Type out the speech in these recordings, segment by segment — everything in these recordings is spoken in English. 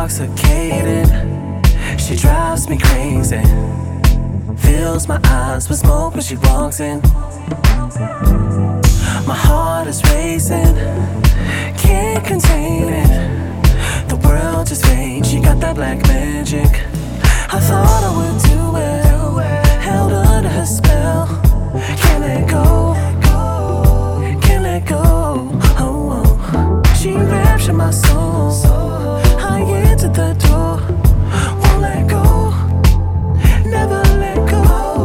intoxicated. She drives me crazy. Fills my eyes with smoke when she walks in. My heart is racing, can't contain it. The world just fades, she got that black magic. I thought I would do well, held under her spell. Can't let go, can't let go. Oh, oh. She raptured my soul. I entered the door, won't let go, never let go.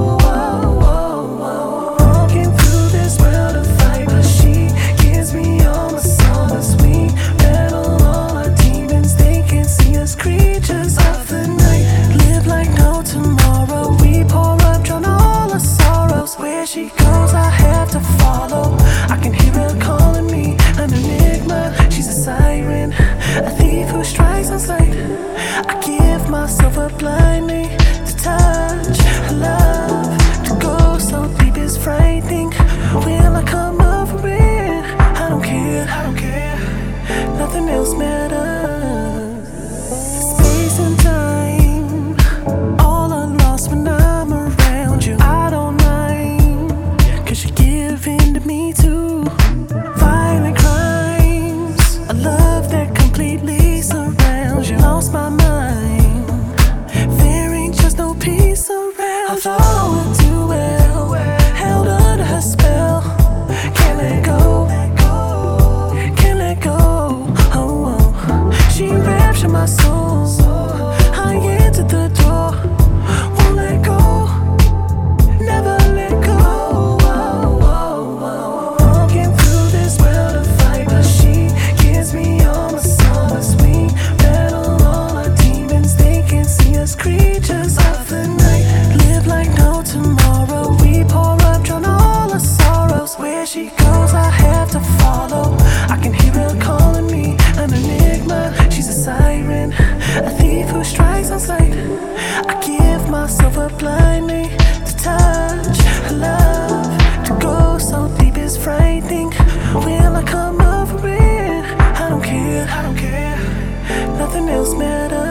Walking through this world of fight, but she gives me all my solace. We battle all our demons, they can't see us, creatures of the night. Live like no tomorrow, we pour up, drown all our sorrows. Where she goes, I have to follow. I can hear her calling me an enigma. She's a siren, a thief who strikes on sight. I give myself up blindly to touch her love. To go so deep is frightening. Will I come up for it? I don't care, I don't care. Nothing else matters. Space and time, all are lost when I'm around you. I don't mind, 'cause you're giving to me too. Violent crimes, a love that completely surrounds you. Lost my mind, there ain't just no peace around. I thought I would do well, held under her spell. Can't let go, can't let go. Oh, oh. She raptured my soul. I entered the door, won't let go, never let go. Walking through this world of fight, but she gives me all my solace. We battle all our demons, they can't see us, creatures of the night. Live like no tomorrow, we pour up, drown all our sorrows. Where she goes, I have to follow. I can hear her calling me an enigma. She's a siren, a thief who strikes on sight. I give myself up blindly to touch her love. To go so deep is frightening. Will I come up for it? I don't care, I don't care. Nothing else matters.